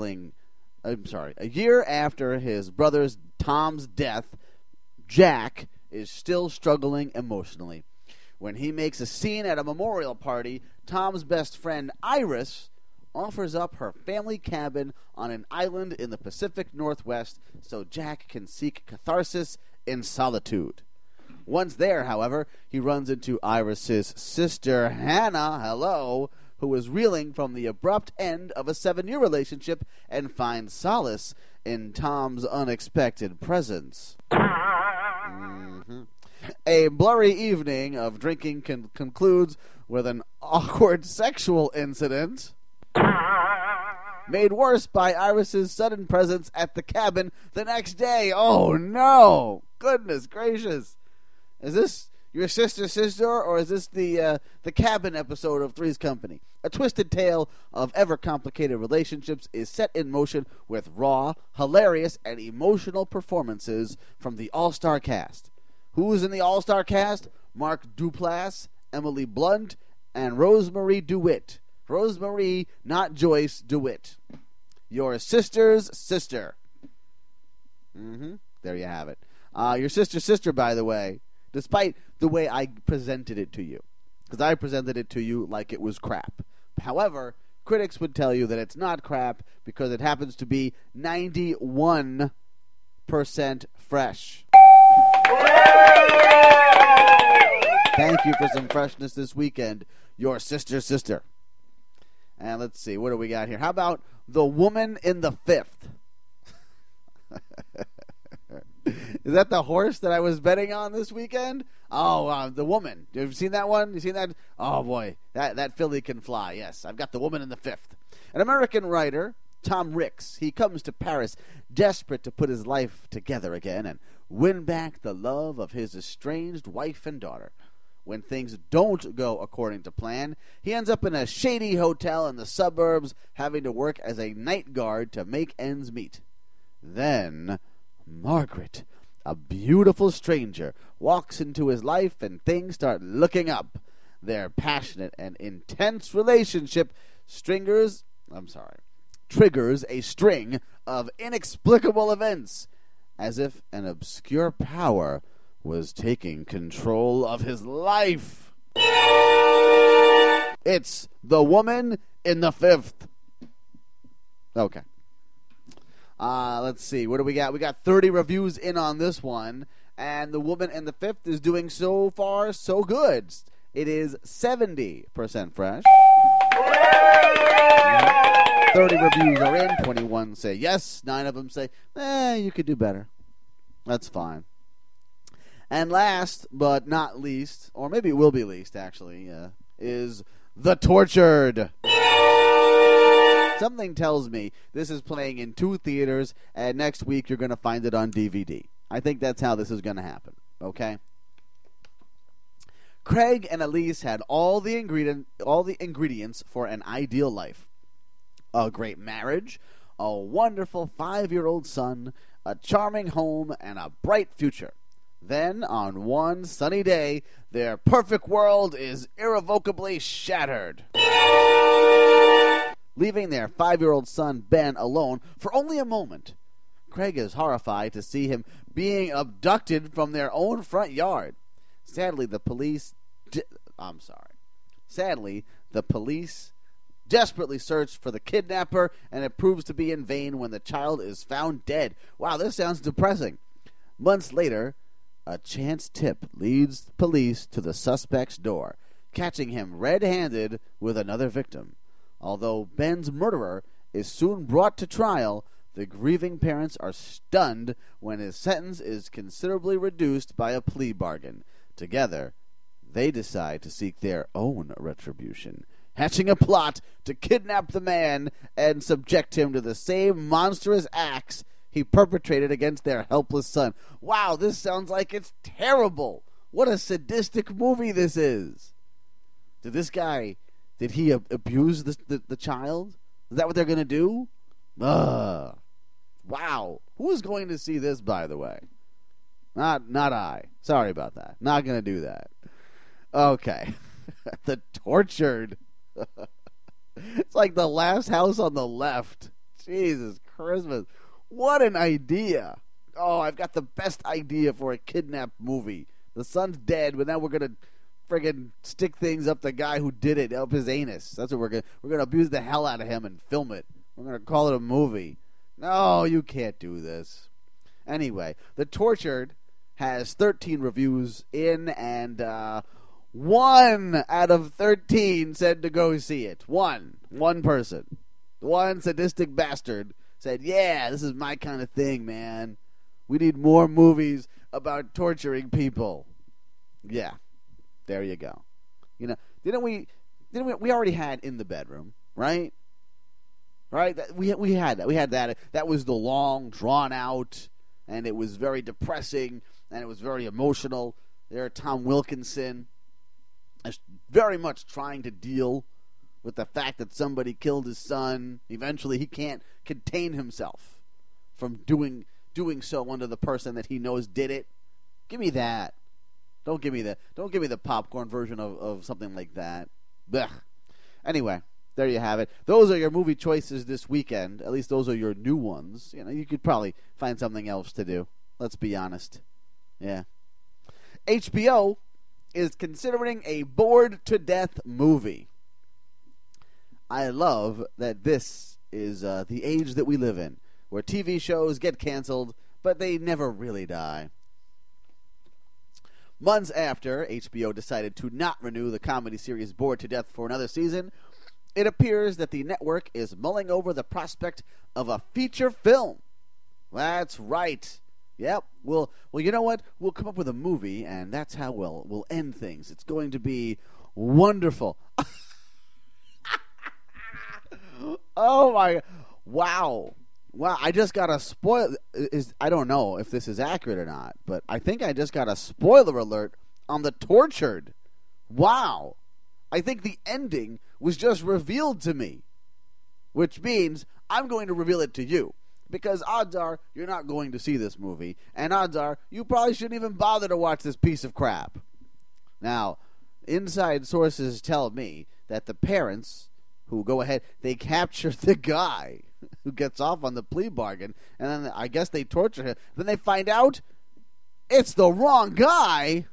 his brother's Tom's death, Jack is still struggling emotionally. When he makes a scene at a memorial party, Tom's best friend Iris offers up her family cabin on an island in the Pacific Northwest so Jack can seek catharsis in solitude. Once there, however, he runs into Iris's sister, Hannah, who is reeling from the abrupt end of a 7-year relationship and finds solace in Tom's unexpected presence. A blurry evening of drinking concludes with an awkward sexual incident made worse by Iris's sudden presence at the cabin the next day. Oh, no! Goodness gracious. Is this Your Sister's Sister, or is this the cabin episode of Three's Company? A twisted tale of ever-complicated relationships is set in motion with raw, hilarious, and emotional performances from the all-star cast. Who's in the all-star cast? Mark Duplass, Emily Blunt, and Rosemary DeWitt. Rosemary, not Joyce, DeWitt. Your Sister's Sister. There you have it. Your Sister's Sister, by the way, despite the way I presented it to you, because I presented it to you like it was crap. However, critics would tell you that it's not crap because it happens to be 91% fresh. Thank you for some freshness this weekend, Your Sister's Sister. And let's see, what do we got here? How about The Woman in the Fifth? Is that the horse that I was betting on this weekend? Oh, The Woman. Have you seen that one? You seen that? Oh, boy. That filly can fly. Yes, I've got The Woman in the Fifth. An American writer, Tom Ricks, he comes to Paris desperate to put his life together again and win back the love of his estranged wife and daughter. When things don't go according to plan, he ends up in a shady hotel in the suburbs having to work as a night guard to make ends meet. Then Margaret, a beautiful stranger, walks into his life and things start looking up. Their passionate and intense relationship triggers a string of inexplicable events, as if an obscure power was taking control of his life. It's The Woman in the Fifth. Okay. Let's see. What do we got? We got 30 reviews in on this one, and The Woman in the Fifth is doing so far so good. It is 70% fresh. 30 reviews are in. 21 say yes. 9 of them say, you could do better. That's fine. And last but not least, or maybe it will be least actually, is The Tortured. Something tells me this is playing in 2 theaters, and next week you're going to find it on DVD. I think that's how this is going to happen, okay? Craig and Elise had all the ingredients for an ideal life. A great marriage, a wonderful 5-year-old son, a charming home, and a bright future. Then, on one sunny day, their perfect world is irrevocably shattered. Leaving their 5-year-old son, Ben, alone for only a moment, Craig is horrified to see him being abducted from their own front yard. Sadly, the police desperately search for the kidnapper, and it proves to be in vain when the child is found dead. Wow, this sounds depressing. Months later, a chance tip leads police to the suspect's door, catching him red-handed with another victim. Although Ben's murderer is soon brought to trial, the grieving parents are stunned when his sentence is considerably reduced by a plea bargain. Together, they decide to seek their own retribution, hatching a plot to kidnap the man and subject him to the same monstrous acts he perpetrated against their helpless son. Wow, this sounds like it's terrible. What a sadistic movie this is. Did he abuse the child? Is that what they're going to do? Wow. Who is going to see this, by the way? Not I. Sorry about that. Not going to do that. Okay. The Tortured. It's like The Last House on the Left. Jesus Christmas. What an idea. Oh, I've got the best idea for a kidnap movie. The son's dead, but now we're going to friggin' stick things up the guy who did it, up his anus. That's what we're going to abuse the hell out of him and film it. We're going to call it a movie. No, you can't do this. Anyway, The Tortured has 13 reviews in, and 1 out of 13 said to go see it. One person. One sadistic bastard said, yeah, this is my kind of thing, man. We need more movies about torturing people. Yeah, there you go. You know, didn't we already had In the Bedroom, right? Right? We had that. We had that. That was the long, drawn out, and it was very depressing, and it was very emotional. There, Tom Wilkinson is very much trying to deal with the fact that somebody killed his son. Eventually, he can't contain himself from doing so under the person that he knows did it. Give me that. Don't give me the popcorn version of something like that. Blech. Anyway, there you have it. Those are your movie choices this weekend. At least those are your new ones. You know, you could probably find something else to do. Let's be honest. Yeah. HBO is considering a bored-to-death movie. I love that this is the age that we live in, where TV shows get canceled, but they never really die. Months after HBO decided to not renew the comedy series Bored to Death for another season, it appears that the network is mulling over the prospect of a feature film. That's right. Yep. Well, you know what? We'll come up with a movie, and that's how we'll end things. It's going to be wonderful. Oh my! Wow! I just got a spoil. I don't know if this is accurate or not, but I think I just got a spoiler alert on The Tortured. Wow! I think the ending was just revealed to me, which means I'm going to reveal it to you, because odds are you're not going to see this movie, and odds are you probably shouldn't even bother to watch this piece of crap. Now, inside sources tell me that the parents who go ahead, they capture the guy who gets off on the plea bargain, and then I guess they torture him. Then they find out it's the wrong guy.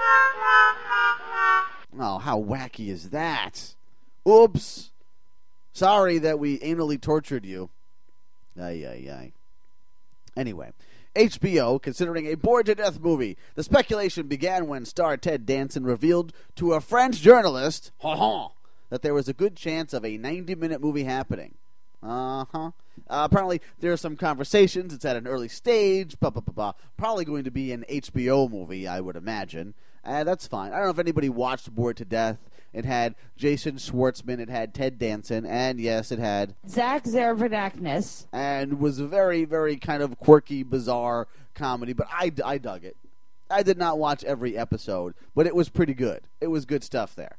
Oh, how wacky is that? Oops. Sorry that we anally tortured you. Ay. Anyway, HBO considering a bored-to-death movie. The speculation began when star Ted Danson revealed to a French journalist, that there was a good chance of a 90-minute movie happening. Apparently, there are some conversations. It's at an early stage. Probably going to be an HBO movie, I would imagine. That's fine. I don't know if anybody watched Bored to Death. It had Jason Schwartzman. It had Ted Danson. And, yes, it had Zach Galifianakis. And was a very, very kind of quirky, bizarre comedy. But I dug it. I did not watch every episode, but it was pretty good. It was good stuff there.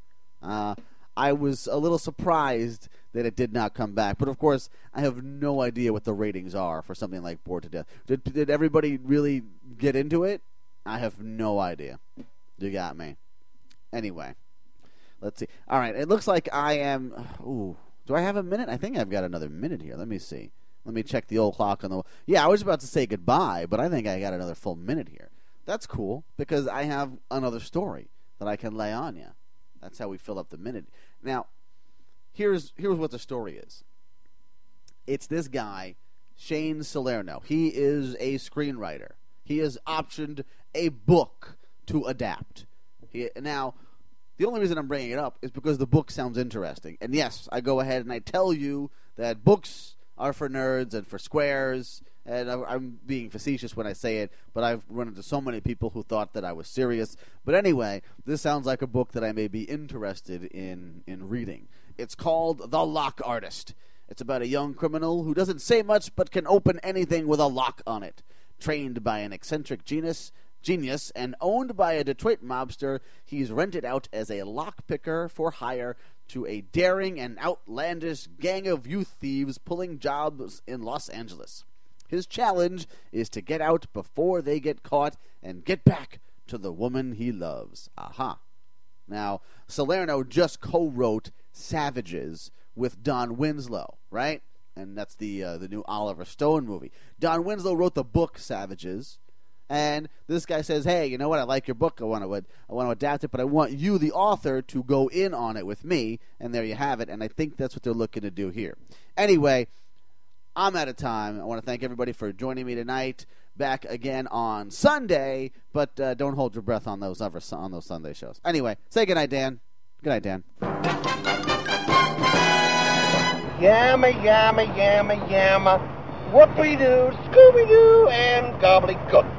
I was a little surprised that it did not come back, but of course, I have no idea what the ratings are for something like Bored to Death. Did everybody really get into it? I have no idea. You got me. Anyway, let's see. All right, it looks like I am... Ooh, do I have a minute? I think I've got another minute here. Let me see. Let me check the old clock on the... Yeah, I was about to say goodbye, but I think I got another full minute here. That's cool, because I have another story that I can lay on you. That's how we fill up the minute. Now, here's what the story is. It's this guy, Shane Salerno. He is a screenwriter. He has optioned a book to adapt. Now, the only reason I'm bringing it up is because the book sounds interesting. And yes, I go ahead and I tell you that books are for nerds and for squares, and I'm being facetious when I say it, but I've run into so many people who thought that I was serious. But anyway, this sounds like a book that I may be interested in reading. It's called The Lock Artist. It's about a young criminal who doesn't say much but can open anything with a lock on it. Trained by an eccentric genius and owned by a Detroit mobster, he's rented out as a lockpicker for hire to a daring and outlandish gang of youth thieves pulling jobs in Los Angeles. His challenge is to get out before they get caught and get back to the woman he loves. Aha. Now, Salerno just co-wrote Savages with Don Winslow, right? And that's the new Oliver Stone movie. Don Winslow wrote the book Savages, and this guy says, "Hey, you know what? I like your book. I want to adapt it, but I want you, the author, to go in on it with me." And there you have it. And I think that's what they're looking to do here. Anyway, I'm out of time. I want to thank everybody for joining me tonight. Back again on Sunday, but don't hold your breath on those Sunday shows. Anyway, say goodnight, Dan. Good night, Dan. Yamma, yamma, yamma, yamma. Whoopie-doo, Scooby-Doo, and gobbledygook.